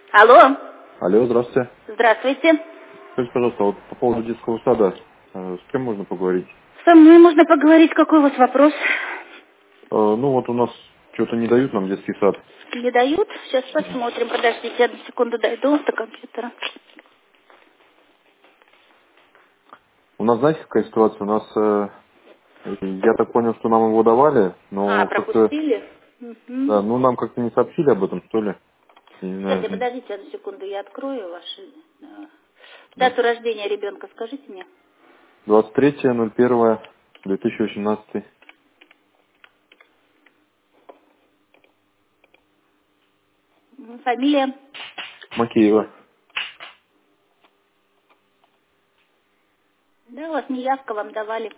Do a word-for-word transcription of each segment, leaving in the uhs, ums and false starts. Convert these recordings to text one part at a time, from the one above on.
Алло. Алло, здравствуйте. Здравствуйте. Скажите, пожалуйста, вот по поводу детского сада, э, с кем можно поговорить? Со мной можно поговорить, какой у вас вопрос? Э, Ну вот у нас что-то не дают нам детский сад. Не дают? Сейчас посмотрим. Подождите, одну секунду дойду до компьютера. У нас, знаете, какая ситуация? У нас, э, я так понял, что нам его давали, А, но как-то, пропустили? Мгм. да, ну нам как-то не сообщили об этом, что ли. Я не Сейчас, знаю. я- подождите одну секунду, я открою ваши... э, Да. Дату рождения ребенка скажите мне. двадцать третье ноль первое две тысячи восемнадцатый. М, Фамилия? Макеева. Да, у вас неявка, вам давали.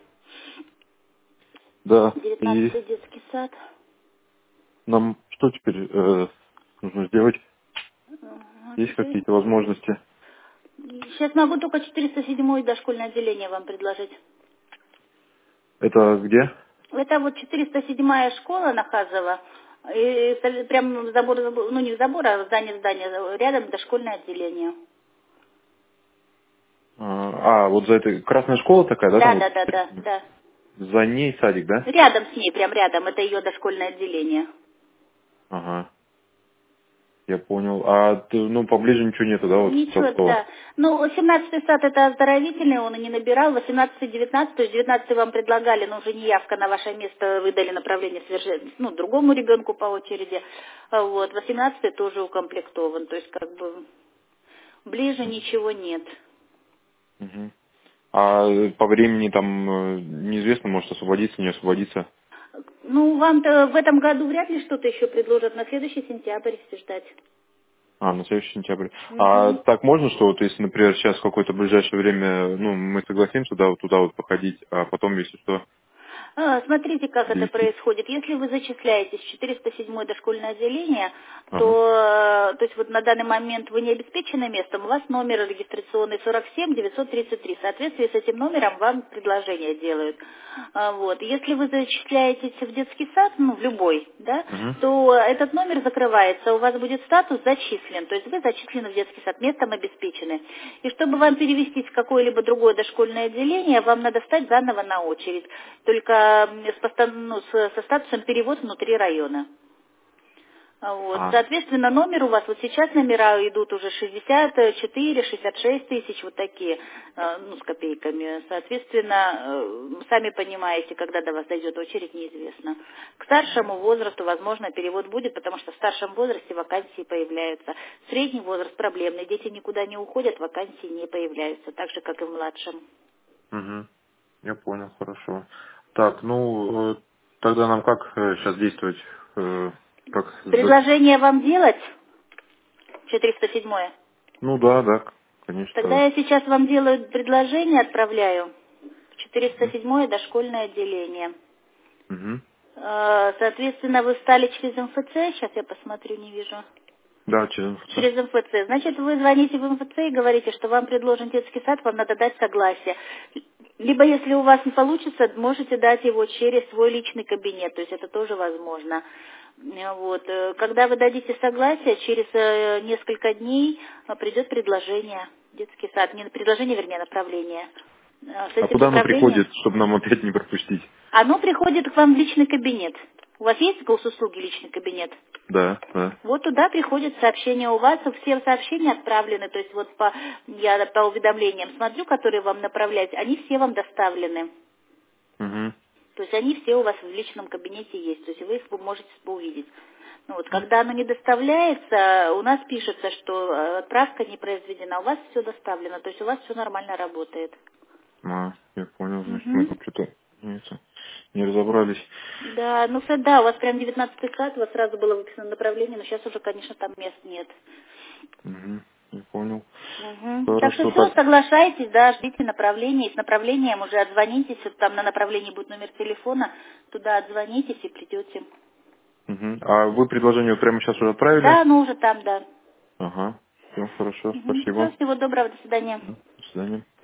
Да. И девятнадцатый детский сад. нам что теперь э, нужно сделать? Ага, Есть теперь- какие-то возможности? Сейчас могу только четыреста седьмое дошкольное отделение вам предложить. Это где? Это вот четыреста седьмая школа Нахазова. И это прям забор, забор- ну не забор, а здание здания, рядом дошкольное отделение. А, а, вот за этой красная школа такая, да, Да, там да, да, да, вот? да. За ней садик, да? Рядом с ней, прям рядом, это ее дошкольное отделение. Ага, я понял. А, ты, ну, поближе ничего нету, да, вот Ничего, такого? да. Ну, семнадцатый сад это оздоровительный, он и не набирал. восемнадцатый, девятнадцатый, то есть девятнадцатый вам предлагали, но уже не явка на ваше место, выдали направление совершенно, ну, другому ребенку по очереди. А Вот, восемнадцатый тоже укомплектован, то есть как бы ближе ничего нет. Мгм. А э, по времени там э, неизвестно, может освободиться, не освободиться? Ну, вам-то в этом году вряд ли что-то еще предложат, на следующий сентябрь если ждать. А, на следующий сентябрь. А Мгм. так можно, что вот если, например, сейчас в какое-то ближайшее время, ну, мы согласимся, да, вот туда вот походить, а потом, если что, А, Смотрите, как это перевести? происходит. Если вы зачисляетесь в четыреста седьмое дошкольное отделение, Ага. то, э, то есть вот на данный момент вы не обеспечены местом, у вас номер регистрационный сорок семь девятьсот тридцать три. В соответствии с этим номером вам предложение делают. А, Вот. Если вы зачисляетесь в детский сад, ну, в любой, да, Угу. то этот номер закрывается, у вас будет статус зачислен, то есть вы зачислены в детский сад, местом обеспечены. И чтобы вам перевестись в какое-либо другое дошкольное отделение, вам надо стать заново на очередь, только м, с, постан- ну, с- со статусом перевод внутри района. А Вот. А, Соответственно, номер у вас, вот сейчас номера идут уже шестьдесят четыре, шестьдесят шесть тысяч, вот такие, э, ну, с копейками. Соответственно, э, сами понимаете, когда до вас дойдет очередь, неизвестно. К старшему возрасту, возможно, перевод будет, потому что в старшем возрасте вакансии появляются. Средний возраст проблемный, дети никуда не уходят, вакансии не появляются, так же, как и в младшем. угу. Я понял, хорошо. Так, ну, э, тогда нам как сейчас действовать? Э, Как за- Предложение вам делать? четыреста седьмое. Ну да, да, конечно. Тогда я сейчас вам делаю предложение, отправляю. четыреста седьмое дошкольное отделение. Угу. Э, Соответственно, вы стали через эм эф цэ, сейчас я посмотрю, не вижу. Да, через МФЦ. Через эм эф цэ. Значит, вы звоните в эм эф цэ и говорите, что вам предложен детский сад, вам надо дать согласие. Либо, если у вас не получится, можете дать его через свой личный кабинет, то есть это тоже возможно. Э, Вот. э, Когда вы дадите согласие, через э, несколько дней э, придет предложение, детский сад, не предложение, вернее, направление. Э, С А этим куда оно направлением приходит, чтобы нам опять не пропустить? оно приходит к вам в личный кабинет. У вас есть госуслуги личный кабинет? Да, да. Вот туда приходит сообщение у вас, все сообщения отправлены, то есть вот по, я по уведомлениям смотрю, которые вам направляют, они все вам доставлены. Угу. То есть они все у вас в личном кабинете есть, то есть вы их можете увидеть. Ну вот, когда оно не доставляется, у нас пишется, что э, отправка не произведена, у вас все доставлено, то есть у вас все нормально работает. А, я понял, значит, мы Мгм. тут что-то не, это, не разобрались. Да, ну кстати, да, у вас прям девятнадцатый сад, у вас сразу было выписано направление, но сейчас уже, конечно, там мест нет. Угу. Я понял. Мгм. Так что Хорошо, все, так. соглашайтесь, да, ждите направления, и с направлением уже отзвонитесь, вот там на направлении будет номер телефона, туда отзвонитесь и придете. Угу. А вы предложение вот прямо сейчас уже отправили? Да, ну уже там, да. Ага. Все, хорошо, Все, спасибо. всего доброго, до свидания. До свидания.